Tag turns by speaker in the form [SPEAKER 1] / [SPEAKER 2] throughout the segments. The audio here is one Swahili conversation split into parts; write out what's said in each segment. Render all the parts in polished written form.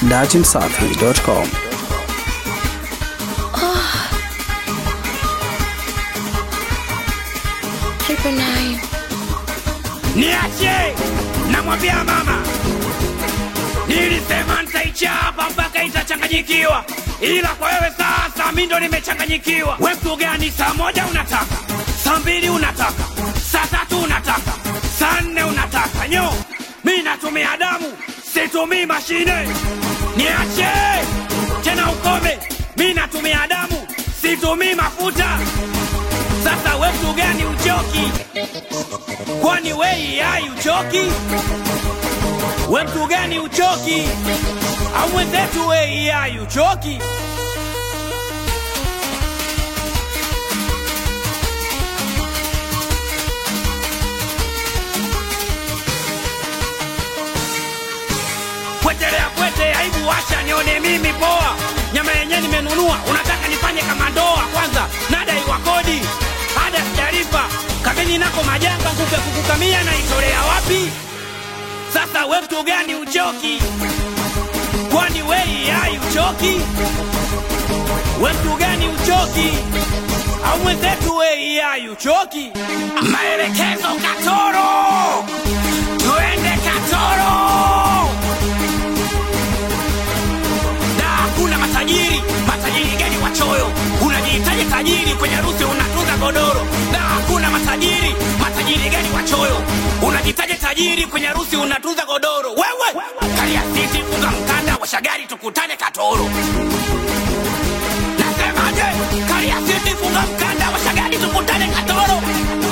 [SPEAKER 1] datimsafi.com.
[SPEAKER 2] Niache, namwambia mama, nilisema nitaichapa mpaka itachanganyikiwa, ila kwa wewe sasa mimi ndo nimechanganyikiwa. Wewe mtu gani? Saa moja unataka, saa mbili unataka, saa tatu unataka, saa nne unataka. Nyo, mimi natumia damu, situmii mashine. Niache, tena ukome, mimi natumia damu, situmii mafuta. Sasa wewe mtu gani uchoki? Kwani wewe hai uchoki? Wewe mtu gani uchoki? Au mwenzetu wewe hai uchoki? Kwetelea kwete, aibu washa nione mimi poa. Nyama yenyewe nimenunua, unataka nifanye kama ndoa? Kwanza nadai wa kodi, ada sijalipa. Kabeni nako majanga, ngupe kukukamia na itolea wapi? Sasa wewe mtu gani uchoki? Kwani wewe hai uchoki? Wewe mtu gani uchoki? Au mwenzetu wewe hai uchoki? Maelekezo Katoro, tuende Katoro. Na hakuna matajiri, matajiri gani wachoyo? Unajihitaji tajiri kwenye harusi unatunza godoro. Na hakuna matajiri, matajiri gani wachoyo? Unajihitaji tajiri kwenye harusi unatunza godoro. Wewe, kalia sisi funga mkanda wa shagari tukutane Katoro. Nasemaje? Kalia sisi funga mkanda wa shagari tukutane Katoro.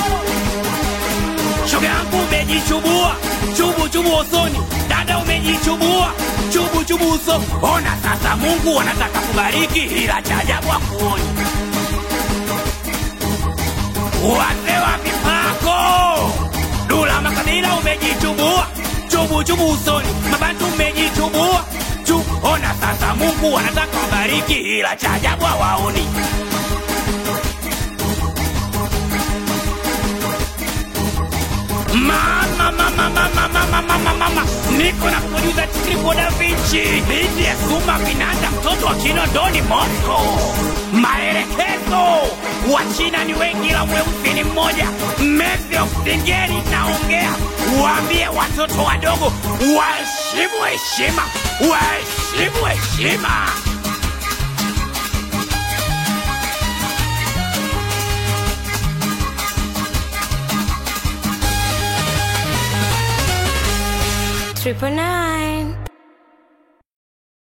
[SPEAKER 2] Shoga yangu umejichubua, chubu usoni. Dada umejichubua, chubu uso. Ona sasa Mungu anataka kubariki, ila cha ajabu hakuoni. Wazee wa mipako, Dula Makabila umejichubua, chubu usoni. Mabantu umejichubua, ona sasa Mungu anataka kubariki, ila cha ajabu hawaoni. Mama, niko na producer Triple Da Vinci, binti ya Suma Vinanda, mtoto wa Kinondoni Moscow. Maelekezo, wa China ni wengi ila mweusi ni mmoja. Messi of Singeli naongea, waambie watoto wadogo waheshimu heshima, waheshimu heshima.
[SPEAKER 3] Triple 9